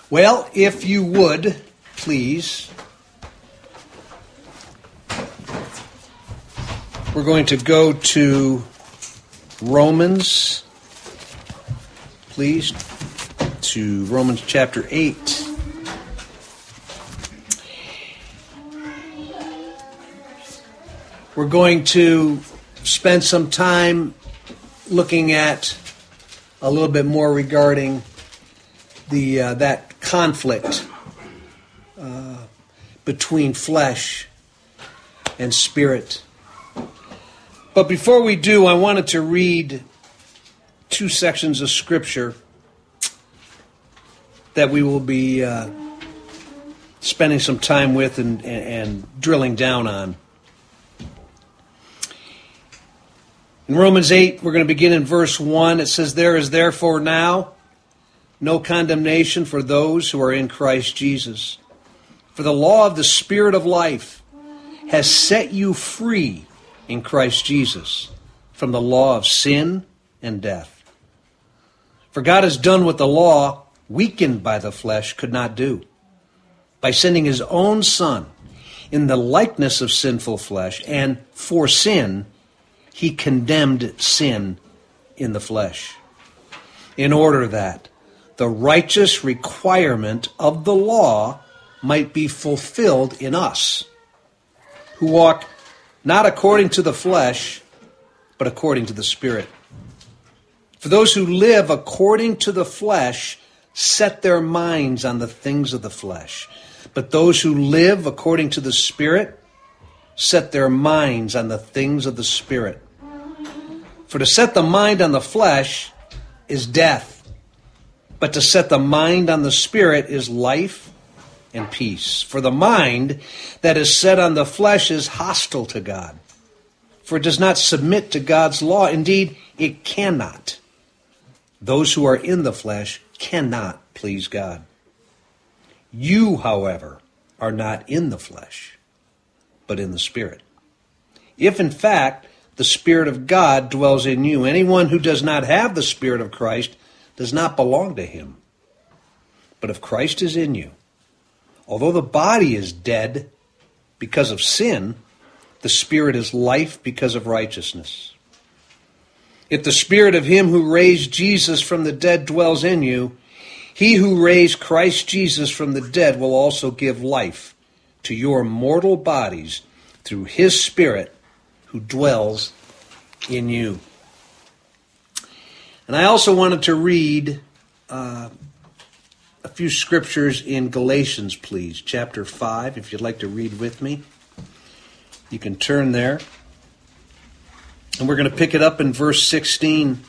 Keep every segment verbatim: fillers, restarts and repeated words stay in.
Well, if you would, please, we're going to go to Romans, please, to Romans chapter eight. We're going to spend some time looking at a little bit more regarding the uh, that conflict uh, between flesh and spirit. But before we do, I wanted to read two sections of Scripture that we will be uh, spending some time with and, and, and drilling down on. In Romans eight, we're going to begin in verse one. It says, "There is therefore now no condemnation for those who are in Christ Jesus. For the law of the Spirit of life has set you free in Christ Jesus from the law of sin and death. For God has done what the law, weakened by the flesh, could not do. By sending his own Son in the likeness of sinful flesh, and for sin, he condemned sin in the flesh, in order that the righteous requirement of the law might be fulfilled in us, who walk not according to the flesh, but according to the Spirit. For those who live according to the flesh set their minds on the things of the flesh, but those who live according to the Spirit set their minds on the things of the Spirit. For to set the mind on the flesh is death, but to set the mind on the Spirit is life and peace. For the mind that is set on the flesh is hostile to God, for it does not submit to God's law. Indeed, it cannot. Those who are in the flesh cannot please God. You, however, are not in the flesh, but in the Spirit. If, in fact, the Spirit of God dwells in you, anyone who does not have the Spirit of Christ does not belong to him. But if Christ is in you, although the body is dead because of sin, the Spirit is life because of righteousness. If the Spirit of him who raised Jesus from the dead dwells in you, he who raised Christ Jesus from the dead will also give life to your mortal bodies through his Spirit who dwells in you." And I also wanted to read uh, a few scriptures in Galatians, please. Chapter five, if you'd like to read with me. You can turn there. And we're going to pick it up in verse sixteen.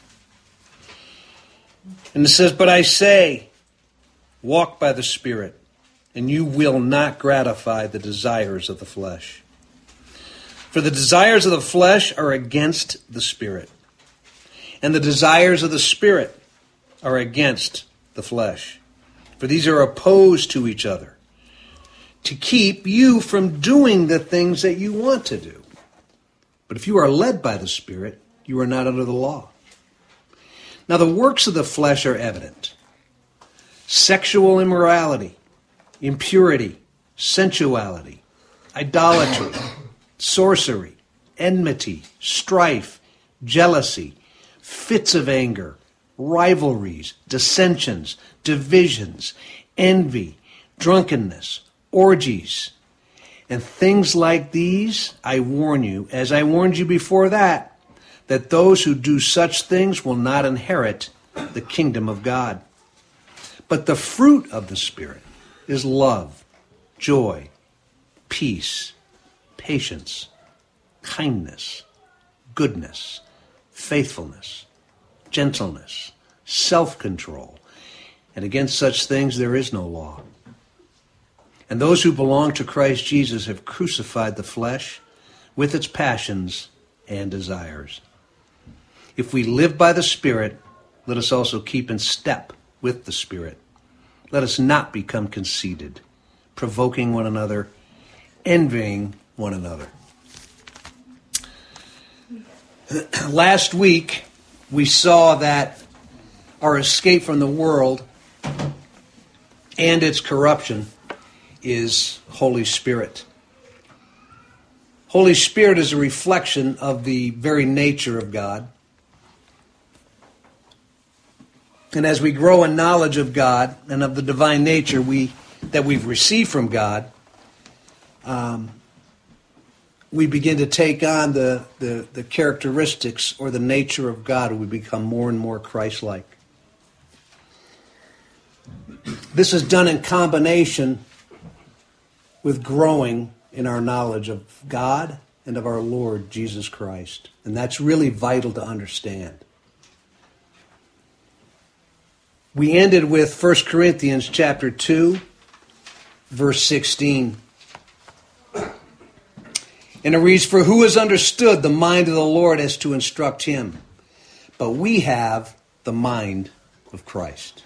And it says, "But I say, walk by the Spirit, and you will not gratify the desires of the flesh. For the desires of the flesh are against the Spirit, and the desires of the Spirit are against the flesh. For these are opposed to each other, to keep you from doing the things that you want to do. But if you are led by the Spirit, you are not under the law. Now the works of the flesh are evident: sexual immorality, impurity, sensuality, idolatry, sorcery, enmity, strife, jealousy, fits of anger, rivalries, dissensions, divisions, envy, drunkenness, orgies. And things like these, I warn you, as I warned you before that, that those who do such things will not inherit the kingdom of God. But the fruit of the Spirit is love, joy, peace, patience, kindness, goodness, faithfulness, gentleness, self-control. And against such things there is no law. And those who belong to Christ Jesus have crucified the flesh with its passions and desires. If we live by the Spirit, let us also keep in step with the Spirit. Let us not become conceited, provoking one another, envying one another." Last week, we saw that our escape from the world and its corruption is Holy Spirit. Holy Spirit is a reflection of the very nature of God. And as we grow in knowledge of God and of the divine nature we that we've received from God, um, we begin to take on the, the, the characteristics or the nature of God, and we become more and more Christ-like. This is done in combination with growing in our knowledge of God and of our Lord Jesus Christ. And that's really vital to understand. We ended with First Corinthians chapter two, verse sixteen. And it reads, "For who has understood the mind of the Lord as to instruct him? But we have the mind of Christ."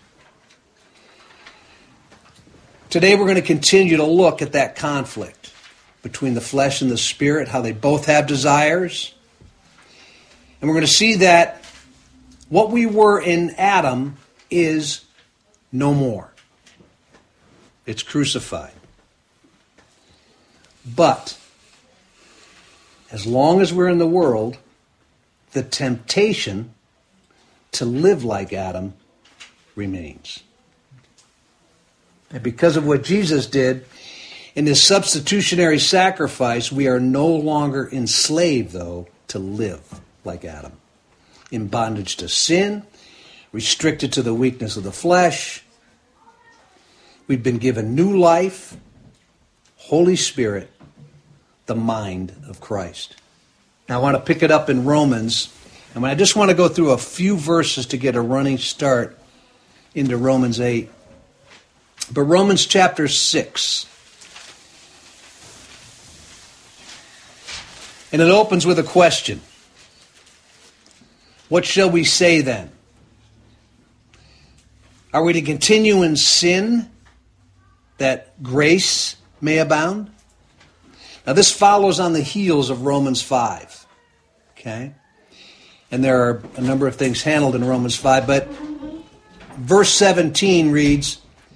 Today we're going to continue to look at that conflict between the flesh and the spirit, how they both have desires. And we're going to see that what we were in Adam is no more. It's crucified. But as long as we're in the world, the temptation to live like Adam remains. And because of what Jesus did in his substitutionary sacrifice, we are no longer enslaved, though, to live like Adam, in bondage to sin, restricted to the weakness of the flesh. We've been given new life, Holy Spirit, the mind of Christ. Now I want to pick it up in Romans, and I just want to go through a few verses to get a running start into Romans eight. But Romans chapter six. And it opens with a question. What shall we say then? Are we to continue in sin that grace may abound? Now this follows on the heels of Romans five. Okay? And there are a number of things handled in Romans five, but verse seventeen reads,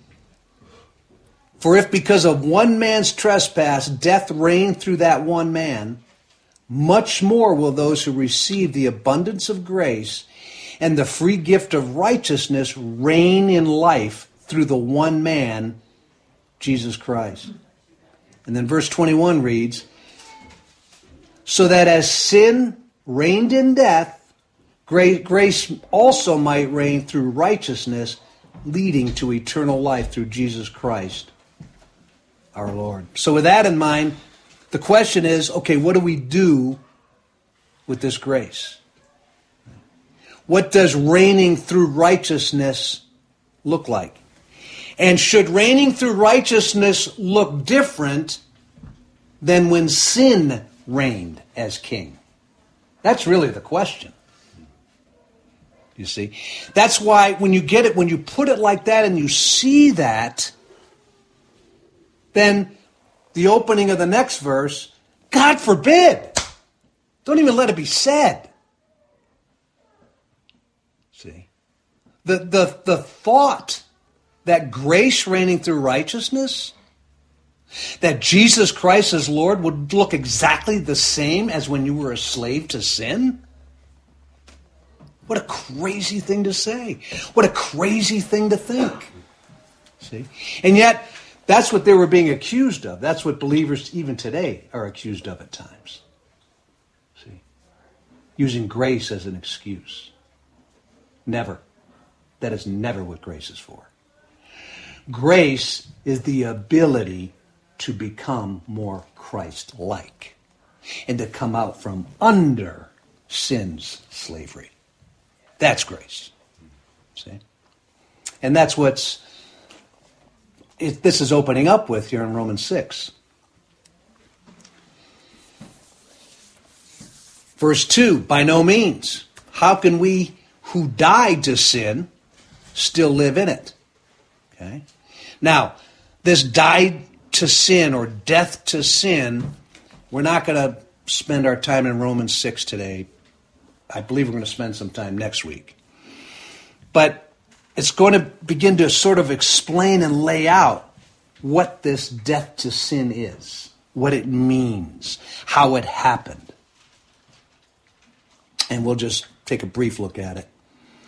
"For if because of one man's trespass death reigned through that one man, much more will those who receive the abundance of grace and the free gift of righteousness reign in life through the one man, Jesus Christ." And then verse twenty-one reads, "So that as sin reigned in death, grace also might reign through righteousness, leading to eternal life through Jesus Christ, our Lord." So with that in mind, the question is, okay, what do we do with this grace? What does reigning through righteousness look like? And should reigning through righteousness look different than when sin reigned as king? That's really the question. You see? That's why when you get it, when you put it like that and you see that, then the opening of the next verse, God forbid. Don't even let it be said. See? The, the, the thought that grace reigning through righteousness, that Jesus Christ as Lord would look exactly the same as when you were a slave to sin? What a crazy thing to say. What a crazy thing to think. See? And yet, that's what they were being accused of. That's what believers even today are accused of at times. See? Using grace as an excuse. Never. That is never what grace is for. Grace is the ability to become more Christ-like and to come out from under sin's slavery. That's grace. See? And that's what's It, this is opening up with here in Romans six. Verse two, "By no means. How can we who died to sin still live in it?" Okay. Now, this died to sin or death to sin, we're not going to spend our time in Romans six today. I believe we're going to spend some time next week. But it's going to begin to sort of explain and lay out what this death to sin is, what it means, how it happened. And we'll just take a brief look at it.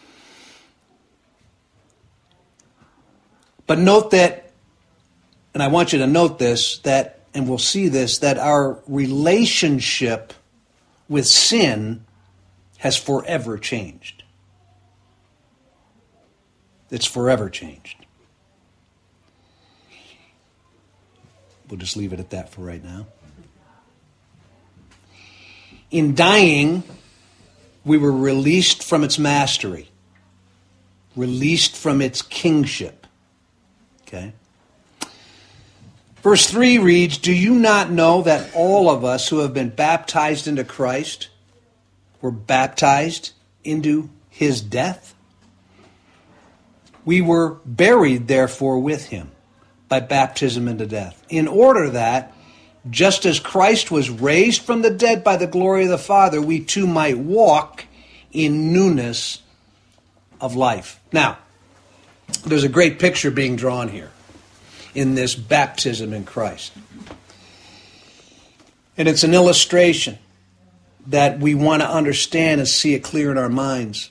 But note that, and I want you to note this, that, and we'll see this, that our relationship with sin has forever changed. It's forever changed. We'll just leave it at that for right now. In dying, we were released from its mastery, released from its kingship. Okay? Verse three reads, "Do you not know that all of us who have been baptized into Christ were baptized into his death? We were buried, therefore, with him by baptism into death, in order that, just as Christ was raised from the dead by the glory of the Father, we too might walk in newness of life." Now, there's a great picture being drawn here in this baptism in Christ. And it's an illustration that we want to understand and see it clear in our minds.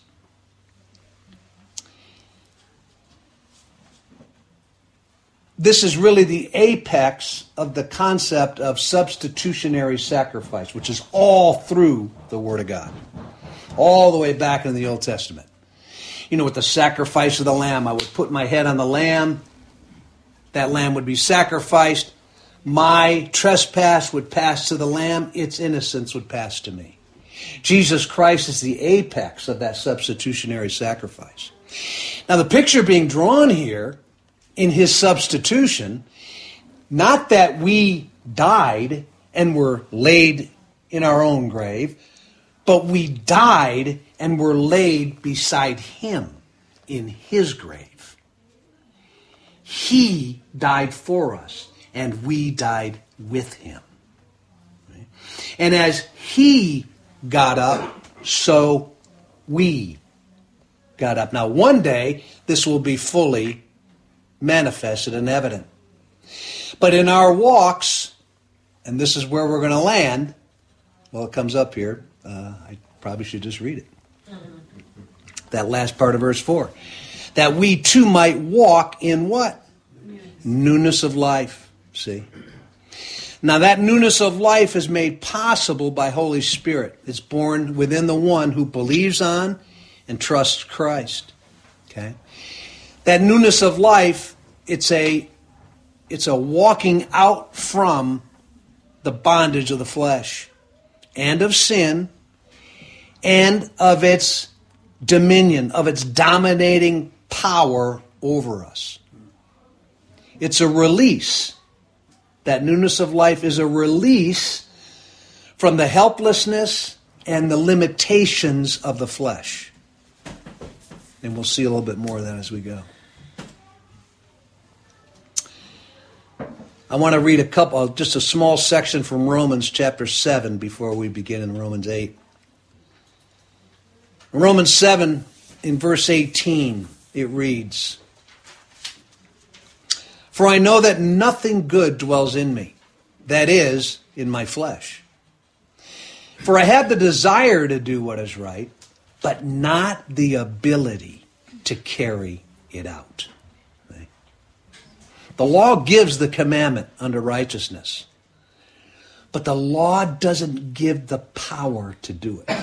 This is really the apex of the concept of substitutionary sacrifice, which is all through the Word of God, all the way back in the Old Testament. You know, with the sacrifice of the lamb, I would put my head on the lamb, that lamb would be sacrificed, my trespass would pass to the lamb, its innocence would pass to me. Jesus Christ is the apex of that substitutionary sacrifice. Now, the picture being drawn here in his substitution, not that we died and were laid in our own grave, but we died and were laid beside him in his grave. He died for us, and we died with him. And as he got up, so we got up. Now, one day, this will be fully manifested and evident. But in our walks, and this is where we're going to land, well, it comes up here. Uh, I probably should just read it. That last part of verse four. That we too might walk in what? Newness, newness of life. See? Now that newness of life is made possible by Holy Spirit. It's born within the one who believes on and trusts Christ. Okay? That newness of life, it's a, it's a walking out from the bondage of the flesh and of sin and of its dominion, of its dominating power over us. It's a release. That newness of life is a release from the helplessness and the limitations of the flesh. And we'll see a little bit more of that as we go. I want to read a couple, just a small section from Romans chapter seven before we begin in Romans eight. In Romans seven, in verse eighteen, it reads, "For I know that nothing good dwells in me, that is, in my flesh. For I have the desire to do what is right, but not the ability to carry it out." Okay? The law gives the commandment unto righteousness, but the law doesn't give the power to do it.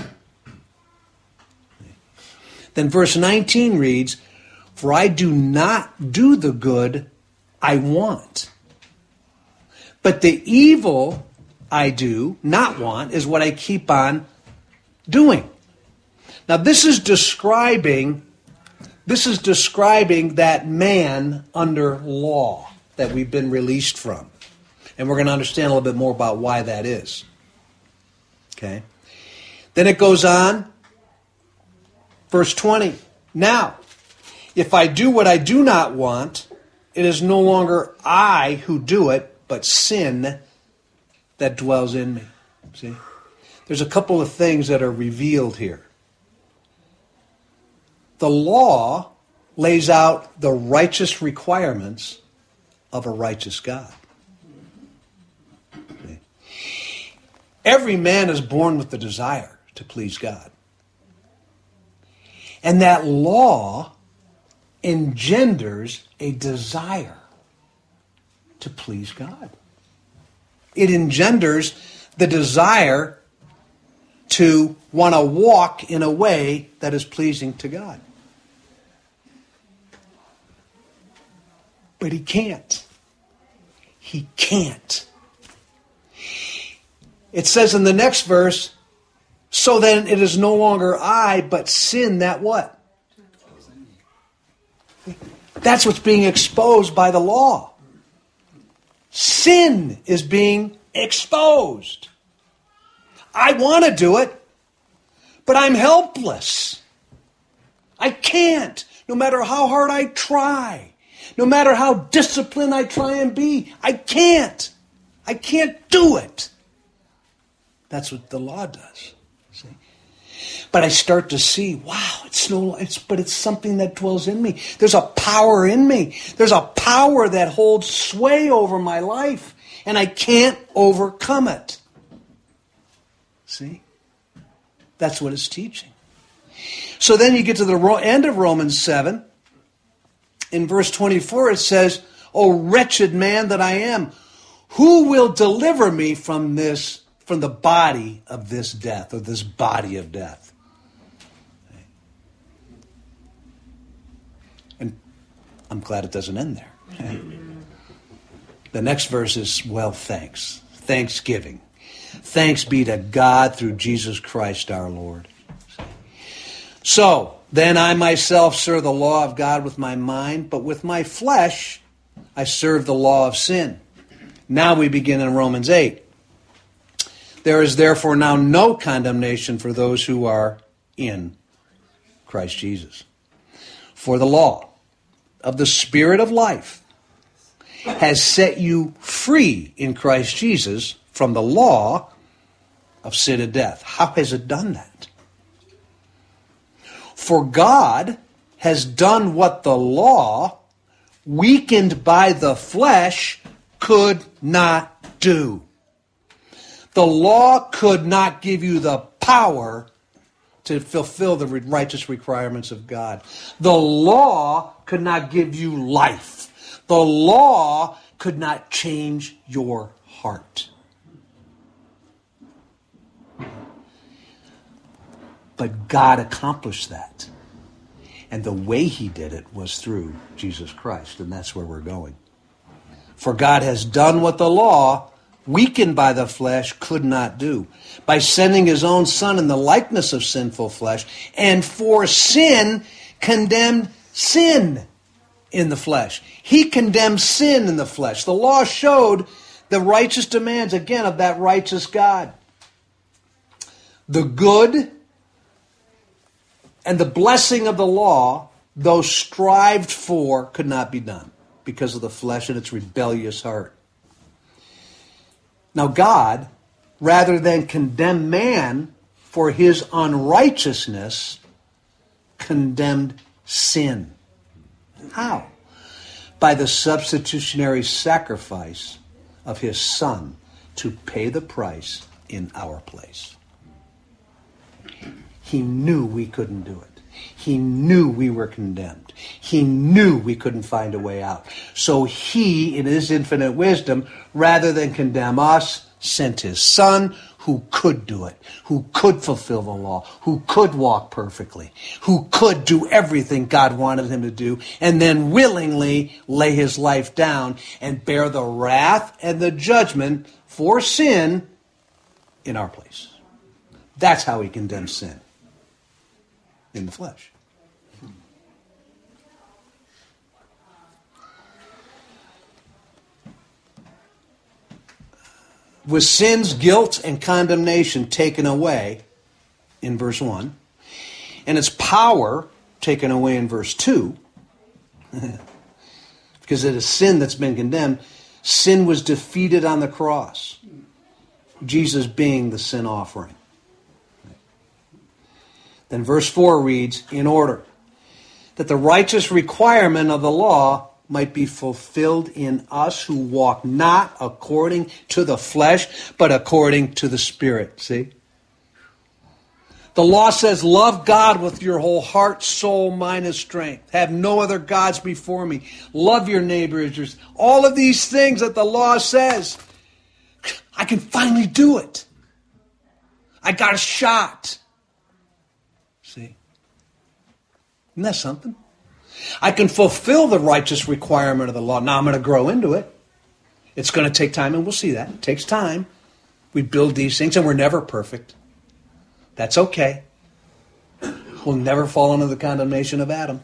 Then verse nineteen reads, "For I do not do the good I want, but the evil I do not want is what I keep on doing." Now this is describing, this is describing that man under law that we've been released from. And we're going to understand a little bit more about why that is. Okay. Then it goes on. Verse twenty, "Now, if I do what I do not want, it is no longer I who do it, but sin that dwells in me." See? There's a couple of things that are revealed here. The law lays out the righteous requirements of a righteous God. Every man is born with the desire to please God. And that law engenders a desire to please God. It engenders the desire to want to walk in a way that is pleasing to God. But he can't. He can't. It says in the next verse, so then it is no longer I, but sin that what? That's what's being exposed by the law. Sin is being exposed. I want to do it, but I'm helpless. I can't, no matter how hard I try. No matter how disciplined I try and be, I can't. I can't do it. That's what the law does. See? But I start to see, wow, it's no, it's but it's something that dwells in me. There's a power in me. There's a power that holds sway over my life, and I can't overcome it. See? That's what it's teaching. So then you get to the end of Romans seven. In verse twenty-four it says, O wretched man that I am, who will deliver me from this, from the body of this death, or this body of death? And I'm glad it doesn't end there. The next verse is, well, thanks. Thanksgiving. Thanks be to God through Jesus Christ our Lord. So, then I myself serve the law of God with my mind, but with my flesh I serve the law of sin. Now we begin in Romans eight. There is therefore now no condemnation for those who are in Christ Jesus. For the law of the Spirit of life has set you free in Christ Jesus from the law of sin and death. How has it done that? For God has done what the law, weakened by the flesh, could not do. The law could not give you the power to fulfill the righteous requirements of God. The law could not give you life. The law could not change your heart. But God accomplished that. And the way he did it was through Jesus Christ. And that's where we're going. For God has done what the law, weakened by the flesh, could not do, by sending his own Son in the likeness of sinful flesh, and for sin condemned sin in the flesh. He condemned sin in the flesh. The law showed the righteous demands, again, of that righteous God. The good and the blessing of the law, though strived for, could not be done because of the flesh and its rebellious heart. Now God, rather than condemn man for his unrighteousness, condemned sin. How? By the substitutionary sacrifice of his Son to pay the price in our place. He knew we couldn't do it. He knew we were condemned. He knew we couldn't find a way out. So he, in his infinite wisdom, rather than condemn us, sent his Son who could do it, who could fulfill the law, who could walk perfectly, who could do everything God wanted him to do, and then willingly lay his life down and bear the wrath and the judgment for sin in our place. That's how he condemns sin. In the flesh. With sin's guilt and condemnation taken away in verse one, and its power taken away in verse two, because it is sin that's been condemned, sin was defeated on the cross, Jesus being the sin offering. Then verse four reads, in order that the righteous requirement of the law might be fulfilled in us who walk not according to the flesh, but according to the Spirit. See? The law says, love God with your whole heart, soul, mind, and strength. Have no other gods before me. Love your neighbor as yours. All of these things that the law says, I can finally do it. I got a shot. See? Isn't that something? I can fulfill the righteous requirement of the law. Now I'm going to grow into it. It's going to take time, and we'll see that. It takes time. We build these things, and we're never perfect. That's okay. We'll never fall under the condemnation of Adam.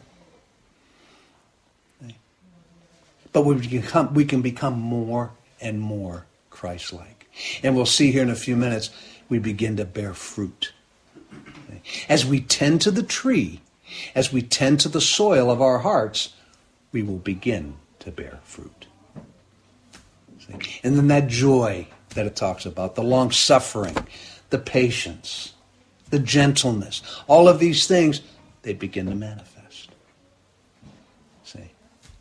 But we can become, we can become more and more Christ-like. And we'll see here in a few minutes, we begin to bear fruit. As we tend to the tree, as we tend to the soil of our hearts, we will begin to bear fruit. See? And then that joy that it talks about, the long-suffering, the patience, the gentleness, all of these things, they begin to manifest. See?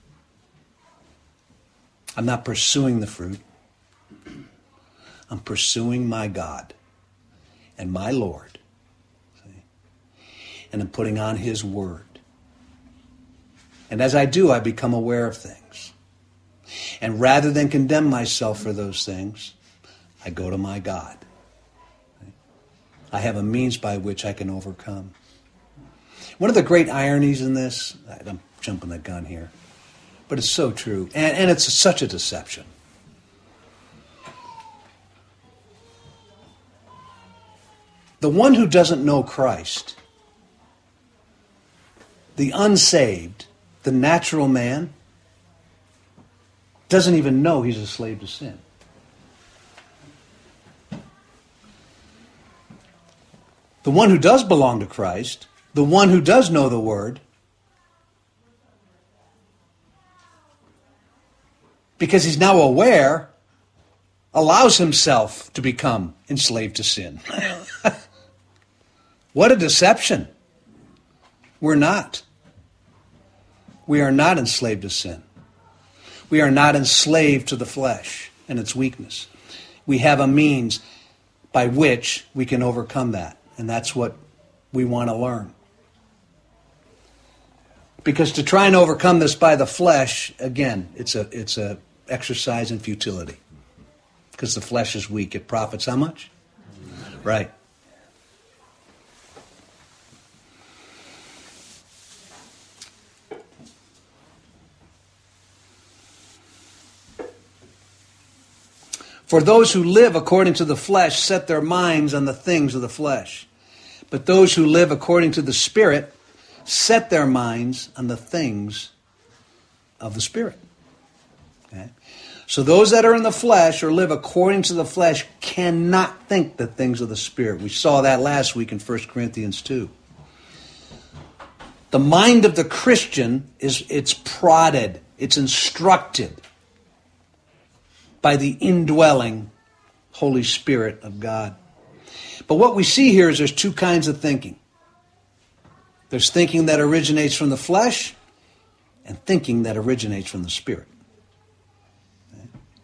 I'm not pursuing the fruit. I'm pursuing my God and my Lord. See? And I'm putting on His Word. And as I do, I become aware of things. And rather than condemn myself for those things, I go to my God. I have a means by which I can overcome. One of the great ironies in this, I'm jumping the gun here, but it's so true, and, and it's such a deception. The one who doesn't know Christ, the unsaved, the natural man, doesn't even know he's a slave to sin. The one who does belong to Christ, the one who does know the Word, because he's now aware, allows himself to become enslaved to sin. What a deception. We're not. We are not enslaved to sin. We are not enslaved to the flesh and its weakness. We have a means by which we can overcome that. And that's what we want to learn. Because to try and overcome this by the flesh, again, it's a it's a exercise in futility. Because the flesh is weak. It profits how much? Right. For those who live according to the flesh set their minds on the things of the flesh. But those who live according to the Spirit set their minds on the things of the Spirit. Okay? So those that are in the flesh or live according to the flesh cannot think the things of the Spirit. We saw that last week in First Corinthians two. The mind of the Christian is it's prodded, it's instructed by the indwelling Holy Spirit of God. But what we see here is there's two kinds of thinking. There's thinking that originates from the flesh and thinking that originates from the Spirit. Okay.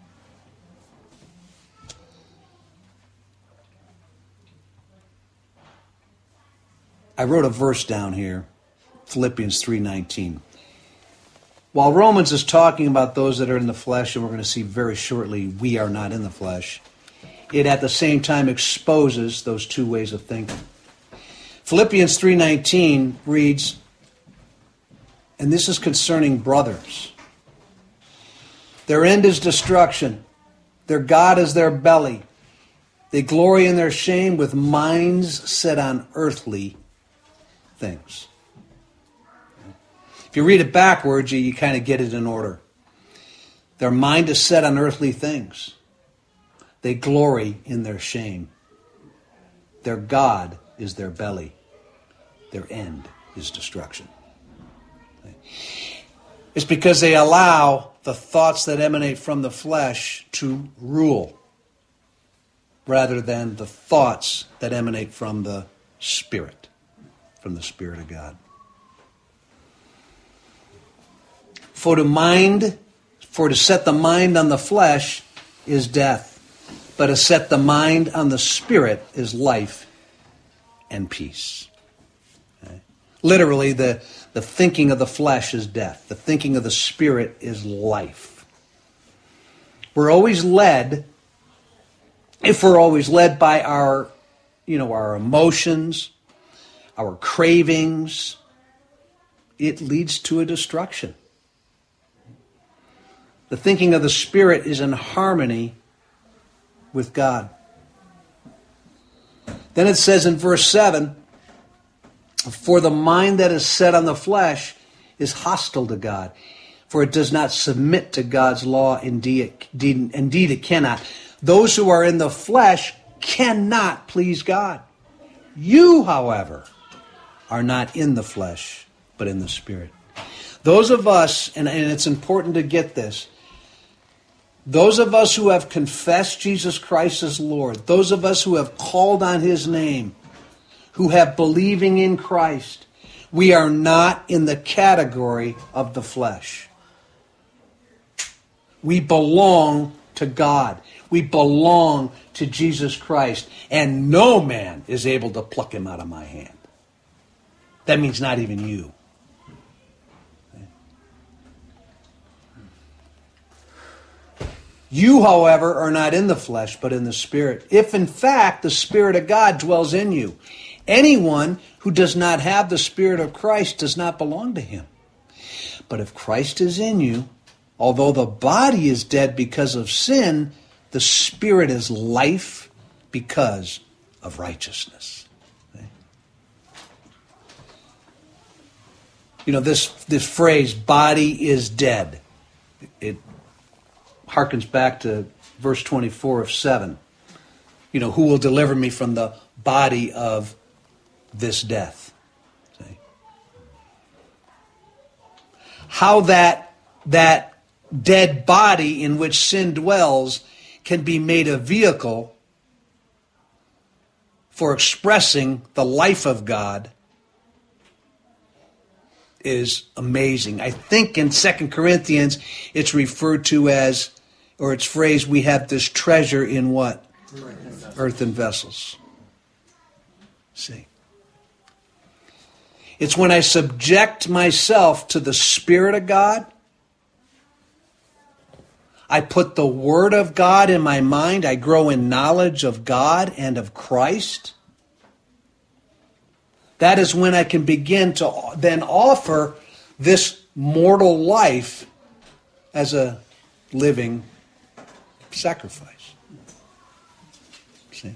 I wrote a verse down here, Philippians three nineteen. While Romans is talking about those that are in the flesh, and we're going to see very shortly, we are not in the flesh, it at the same time exposes those two ways of thinking. Philippians three nineteen reads, and this is concerning brothers. Their end is destruction. Their God is their belly. They glory in their shame with minds set on earthly things. If you read it backwards, you, you kind of get it in order. Their mind is set on earthly things. They glory in their shame. Their God is their belly. Their end is destruction. It's because they allow the thoughts that emanate from the flesh to rule rather than the thoughts that emanate from the Spirit, from the Spirit of God. For to mind, for to set the mind on the flesh is death, but to set the mind on the Spirit is life and peace. Okay? Literally, the, the thinking of the flesh is death. The thinking of the Spirit is life. We're always led, if we're always led by our, you know, our emotions, our cravings, it leads to a destruction. The thinking of the Spirit is in harmony with God. Then it says in verse seven, for the mind that is set on the flesh is hostile to God, for it does not submit to God's law. Indeed, indeed it cannot. Those who are in the flesh cannot please God. You, however, are not in the flesh, but in the Spirit. Those of us, and, and it's important to get this, those of us who have confessed Jesus Christ as Lord, those of us who have called on His name, who have believing in Christ, we are not in the category of the flesh. We belong to God. We belong to Jesus Christ. And no man is able to pluck Him out of my hand. That means not even you. You, however, are not in the flesh, but in the Spirit. If, in fact, the Spirit of God dwells in you. Anyone who does not have the Spirit of Christ does not belong to Him. But if Christ is in you, although the body is dead because of sin, the Spirit is life because of righteousness. Okay? You know, this, this phrase, body is dead, it harkens back to verse twenty-four of seven. You know, who will deliver me from the body of this death? See? How that, that dead body in which sin dwells can be made a vehicle for expressing the life of God is amazing. I think in Second Corinthians it's referred to as, or it's phrased, we have this treasure in what? Earthen vessels. See? It's when I subject myself to the Spirit of God, I put the Word of God in my mind, I grow in knowledge of God and of Christ. That is when I can begin to then offer this mortal life as a living sacrifice. See?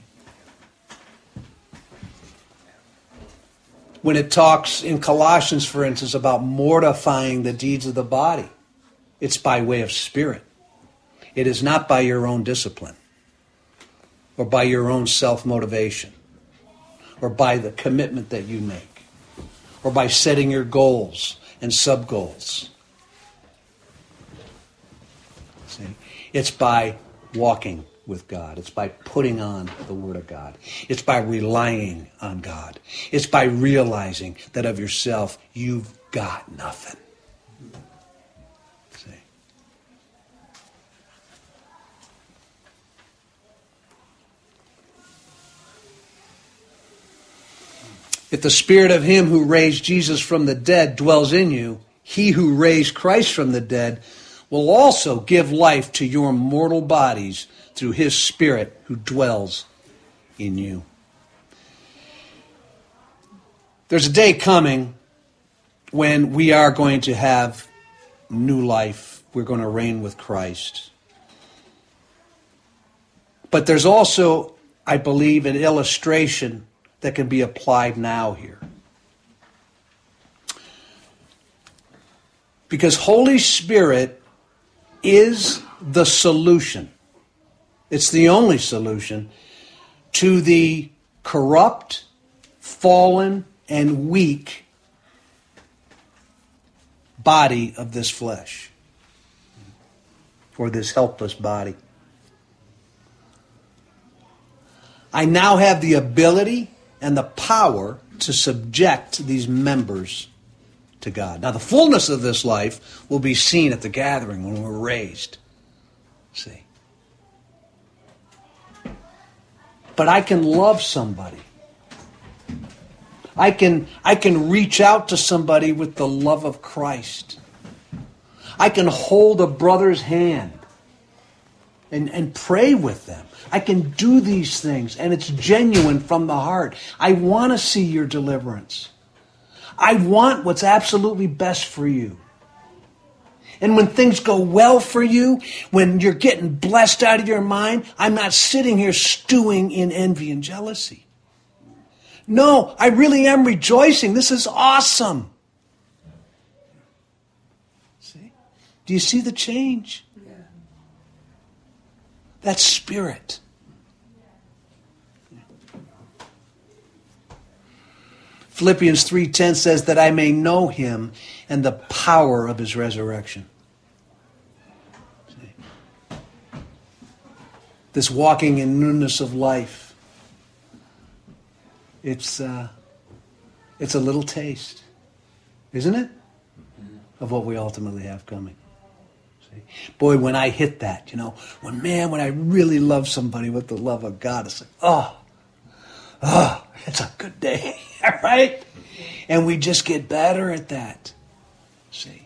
When it talks in Colossians, for instance, about mortifying the deeds of the body, it's by way of Spirit. It is not by your own discipline or by your own self-motivation or by the commitment that you make or by setting your goals and sub-goals. See? It's by walking with God. It's by putting on the Word of God. It's by relying on God. It's by realizing that of yourself you've got nothing. See? If the Spirit of Him who raised Jesus from the dead dwells in you, He who raised Christ from the dead will also give life to your mortal bodies through His Spirit who dwells in you. There's a day coming when we are going to have new life. We're going to reign with Christ. But there's also, I believe, an illustration that can be applied now here. Because Holy Spirit is the solution. It's the only solution to the corrupt, fallen, and weak body of this flesh, or this helpless body. I now have the ability and the power to subject these members to God. Now, the fullness of this life will be seen at the gathering when we're raised. See? But I can love somebody. I can, I can reach out to somebody with the love of Christ. I can hold a brother's hand and, and pray with them. I can do these things, and it's genuine from the heart. I want to see your deliverance. I want what's absolutely best for you. And when things go well for you, when you're getting blessed out of your mind, I'm not sitting here stewing in envy and jealousy. No, I really am rejoicing. This is awesome. See? Do you see the change? Yeah. That's spirit. Philippians three ten says that I may know him and the power of his resurrection. See? This walking in newness of life. It's uh, it's a little taste, isn't it, of what we ultimately have coming. See? Boy, when I hit that, you know, when man, when I really love somebody with the love of God, it's like, oh, oh, it's a good day, right? And we just get better at that. See.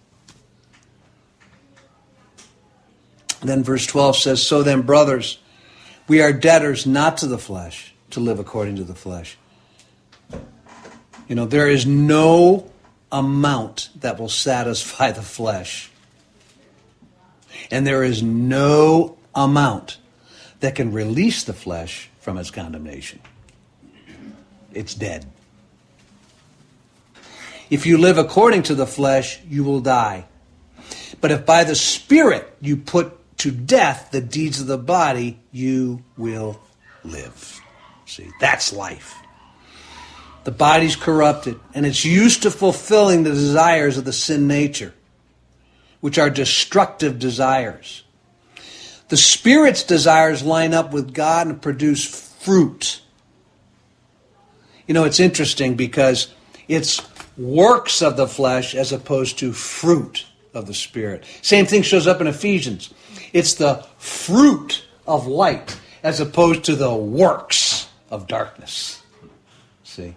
Then verse twelve says, so then, brothers, we are debtors not to the flesh, to live according to the flesh. You know, there is no amount that will satisfy the flesh. And there is no amount that can release the flesh from its condemnation. It's dead. If you live according to the flesh, you will die. But if by the Spirit you put to death the deeds of the body, you will live. See, that's life. The body's corrupted, and it's used to fulfilling the desires of the sin nature, which are destructive desires. The Spirit's desires line up with God and produce fruit. You know, it's interesting because it's works of the flesh as opposed to fruit of the Spirit. Same thing shows up in Ephesians. It's the fruit of light as opposed to the works of darkness. See?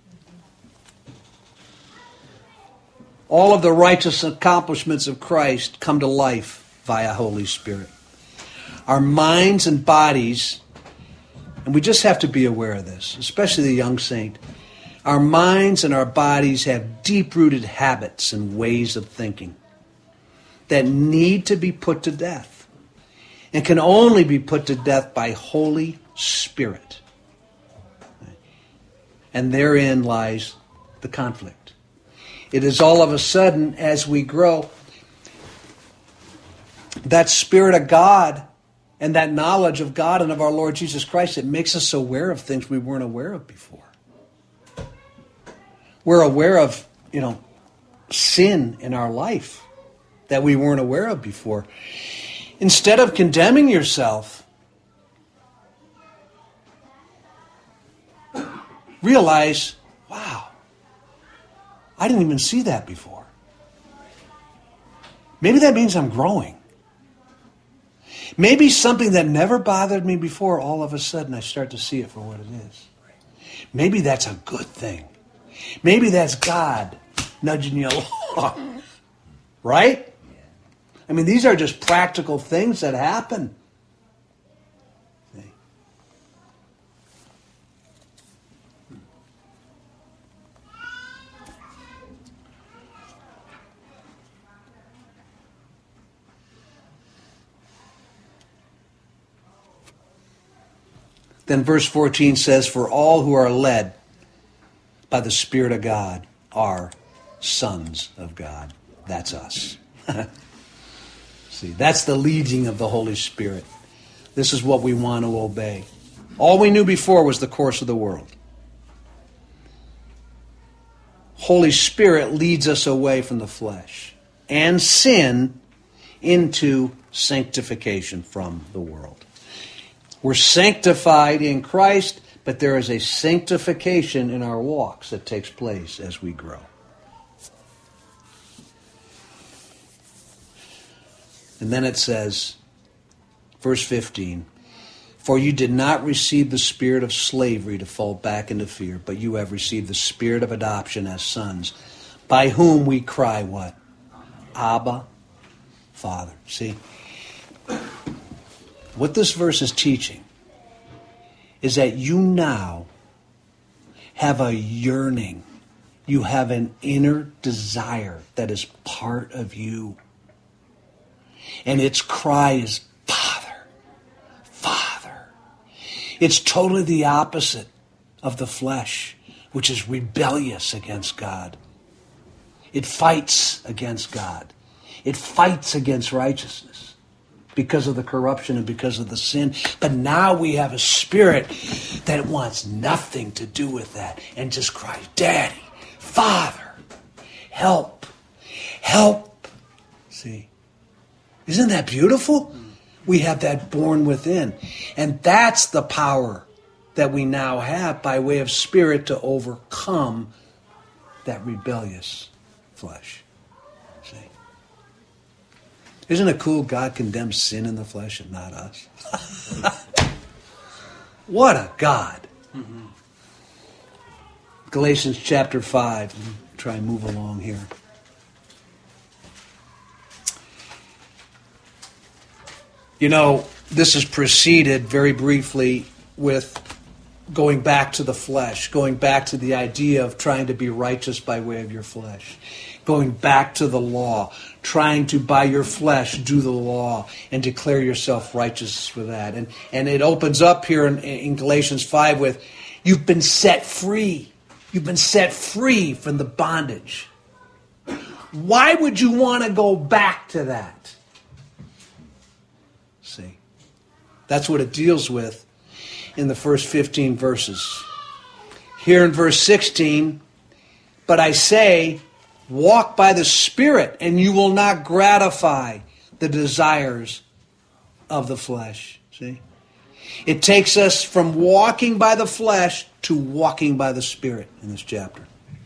All of the righteous accomplishments of Christ come to life via Holy Spirit. Our minds and bodies, and we just have to be aware of this, especially the young saint, our minds and our bodies have deep-rooted habits and ways of thinking that need to be put to death and can only be put to death by Holy Spirit. And therein lies the conflict. It is all of a sudden, as we grow, that Spirit of God and that knowledge of God and of our Lord Jesus Christ, it makes us aware of things we weren't aware of before. We're aware of, you know, sin in our life that we weren't aware of before. Instead of condemning yourself, realize, wow, I didn't even see that before. Maybe that means I'm growing. Maybe something that never bothered me before, all of a sudden I start to see it for what it is. Maybe that's a good thing. Maybe that's God nudging you along. Right? I mean, these are just practical things that happen. See? Then verse fourteen says, for all who are led by the Spirit of God are sons of God. That's us. See, that's the leading of the Holy Spirit. This is what we want to obey. All we knew before was the course of the world. Holy Spirit leads us away from the flesh and sin into sanctification from the world. We're sanctified in Christ, but there is a sanctification in our walks that takes place as we grow. And then it says, verse fifteen, for you did not receive the spirit of slavery to fall back into fear, but you have received the spirit of adoption as sons, by whom we cry what? Abba, Father. See, what this verse is teaching is that you now have a yearning. You have an inner desire that is part of you. And its cry is, Father, Father. It's totally the opposite of the flesh, which is rebellious against God. It fights against God. It fights against righteousness because of the corruption and because of the sin. But now we have a spirit that wants nothing to do with that and just cries, Daddy, Father, help, help. See? Isn't that beautiful? We have that born within. And that's the power that we now have by way of spirit to overcome that rebellious flesh. See? Isn't it cool God condemns sin in the flesh and not us? What a God. Mm-hmm. Galatians chapter five. Let me try and move along here. You know, this is preceded very briefly with going back to the flesh, going back to the idea of trying to be righteous by way of your flesh, going back to the law, trying to, by your flesh, do the law and declare yourself righteous for that. And, and it opens up here in, in Galatians five with, you've been set free. You've been set free from the bondage. Why would you want to go back to that? See, that's what it deals with in the first fifteen verses. Here in verse sixteen, but I say, walk by the Spirit, and you will not gratify the desires of the flesh. See? It takes us from walking by the flesh to walking by the Spirit in this chapter.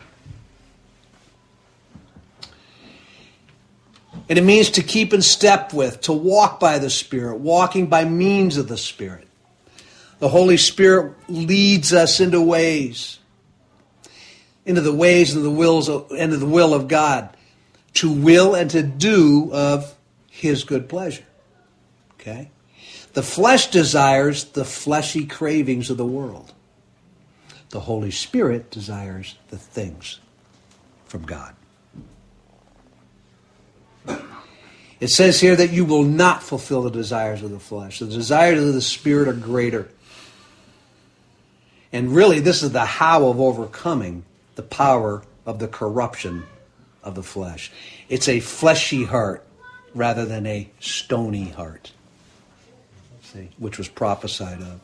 And it means to keep in step with, to walk by the Spirit, walking by means of the Spirit. The Holy Spirit leads us into ways, into the ways and the wills of, into the will of God, to will and to do of His good pleasure. Okay? The flesh desires the fleshy cravings of the world. The Holy Spirit desires the things from God. It says here that you will not fulfill the desires of the flesh. The desires of the Spirit are greater. And really, this is the how of overcoming the power of the corruption of the flesh. It's a fleshy heart rather than a stony heart, see, which was prophesied of.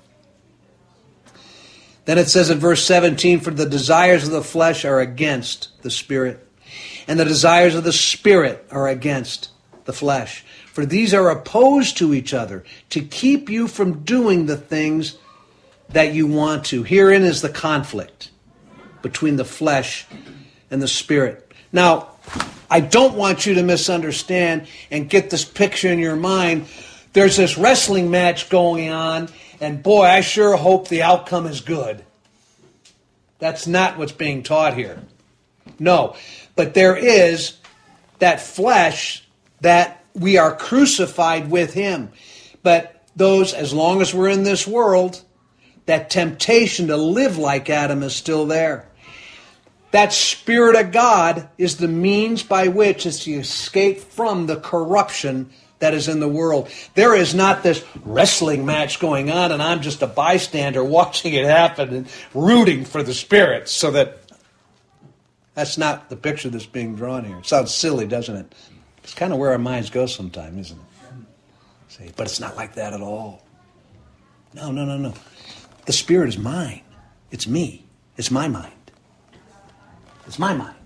Then it says in verse seventeen, for the desires of the flesh are against the Spirit, and the desires of the Spirit are against the flesh. For these are opposed to each other to keep you from doing the things that you want to. Herein is the conflict between the flesh and the Spirit. Now, I don't want you to misunderstand and get this picture in your mind. There's this wrestling match going on, and boy, I sure hope the outcome is good. That's not what's being taught here. No, but there is that flesh that we are crucified with Him. But those, as long as we're in this world, that temptation to live like Adam is still there. That Spirit of God is the means by which is to escape from the corruption that is in the world. There is not this wrestling match going on and I'm just a bystander watching it happen and rooting for the Spirit so that... That's not the picture that's being drawn here. It sounds silly, doesn't it? It's kind of where our minds go sometimes, isn't it? See, but it's not like that at all. No, no, no, no. The Spirit is mine. It's me. It's my mind. It's my mind.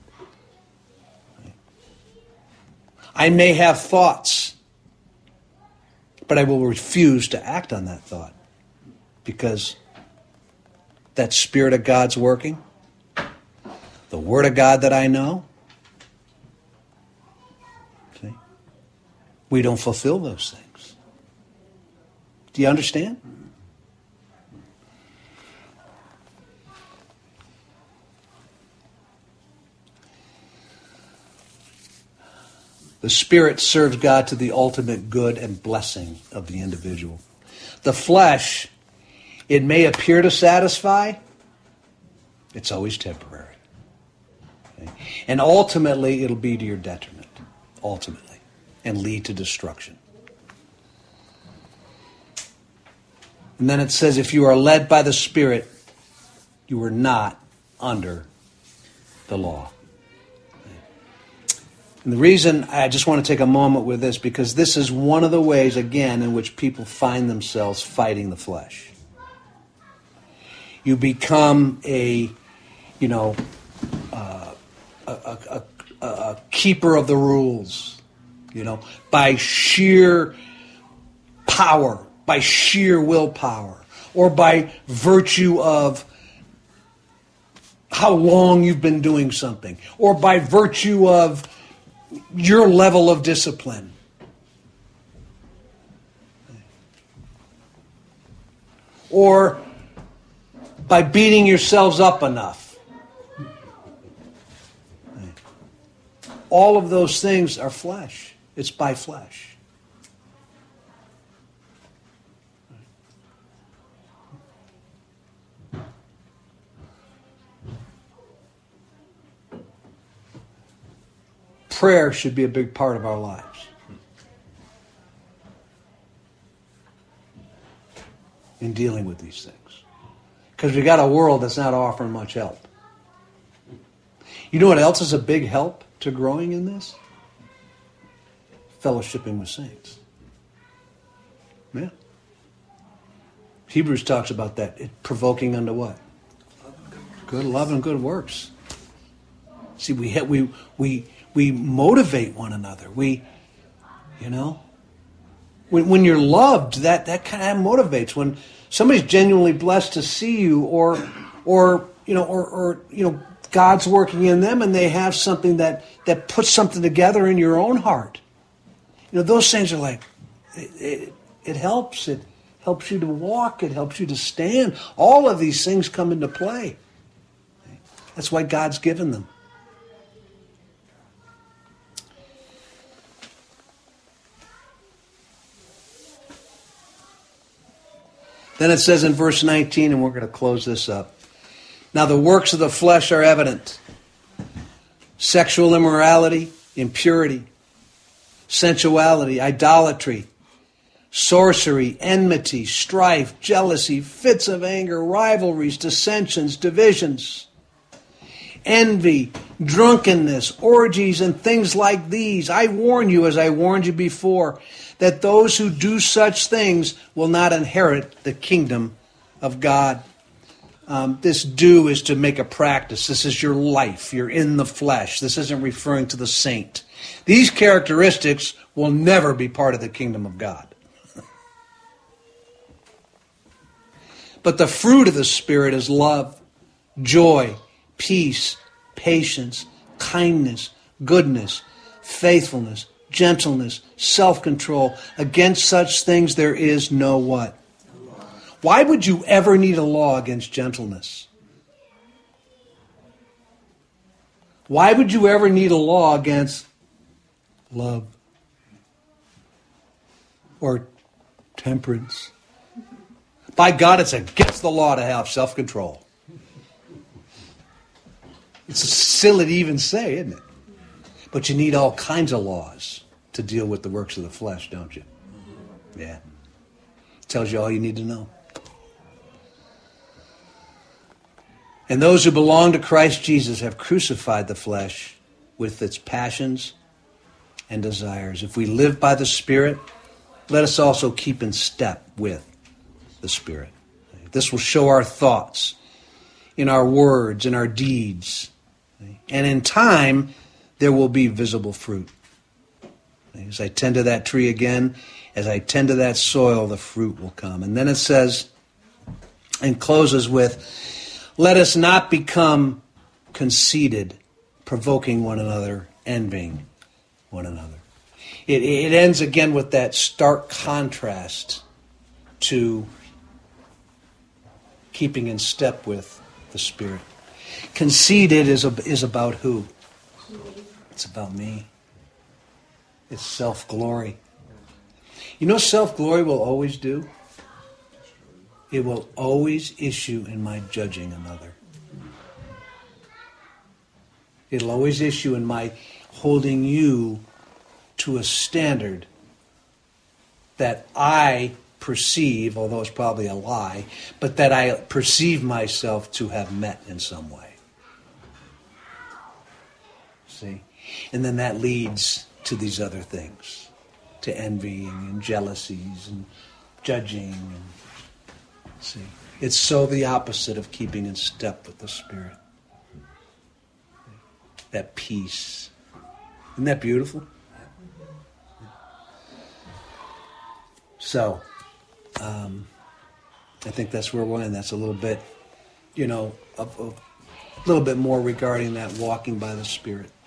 I may have thoughts, but I will refuse to act on that thought because that Spirit of God's working. The Word of God that I know. See? we don't fulfill those things. Do you understand? The Spirit serves God to the ultimate good and blessing of the individual. The flesh, it may appear to satisfy, it's always temporary. Okay? And ultimately, it'll be to your detriment. Ultimately. And lead to destruction. And then it says, if you are led by the Spirit, you are not under the law. And the reason I just want to take a moment with this, because this is one of the ways, again, in which people find themselves fighting the flesh. You become a, you know, uh, a, a, a, a keeper of the rules, you know, by sheer power, by sheer willpower, or by virtue of how long you've been doing something, or by virtue of your level of discipline. Or by beating yourselves up enough. All of those things are flesh. It's by flesh. Prayer should be a big part of our lives. In dealing with these things. Because we got a world that's not offering much help. You know what else is a big help to growing in this? Fellowshipping with saints. Yeah. Hebrews talks about that. It provoking unto what? Good love and good works. See, we hit, we we we motivate one another. We, you know, when when you're loved, that that kind of motivates. When somebody's genuinely blessed to see you, or or you know, or or you know, God's working in them, and they have something that that puts something together in your own heart. You know, those things are like, it, it, it helps. It helps you to walk. It helps you to stand. All of these things come into play. That's why God's given them. Then it says in verse nineteen, and we're going to close this up. Now the works of the flesh are evident. Sexual immorality, impurity, sensuality, idolatry, sorcery, enmity, strife, jealousy, fits of anger, rivalries, dissensions, divisions, envy, drunkenness, orgies, and things like these. I warn you, as I warned you before, that those who do such things will not inherit the kingdom of God. Um, this do is to make a practice. This is your life. You're in the flesh. This isn't referring to the saint. These characteristics will never be part of the kingdom of God. But the fruit of the Spirit is love, joy, peace, patience, kindness, goodness, faithfulness, gentleness, self-control. Against such things there is no what? Why would you ever need a law against gentleness? Why would you ever need a law against love or temperance? By God, it's against the law to have self-control. It's silly to even say, isn't it? But you need all kinds of laws to deal with the works of the flesh, don't you? Yeah. Tells you all you need to know. And those who belong to Christ Jesus have crucified the flesh with its passions and desires. If we live by the Spirit, let us also keep in step with the Spirit. This will show our thoughts, in our words, in our deeds. And in time, there will be visible fruit. As I tend to that tree again, as I tend to that soil, the fruit will come. And then it says, and closes with, let us not become conceited, provoking one another, envying one another. It, it ends again with that stark contrast to keeping in step with the Spirit. Conceited is, a, is about who? It's about me. It's self-glory. You know self-glory will always do? It will always issue in my judging another. It'll always issue in my holding you to a standard that I perceive, although it's probably a lie, but that I perceive myself to have met in some way. See? And then that leads to these other things, to envying and jealousies and judging. And, see? It's so the opposite of keeping in step with the Spirit. That peace. Isn't that beautiful? So, um, I think that's where we're in. That's a little bit, you know, a, a little bit more regarding that walking by the Spirit.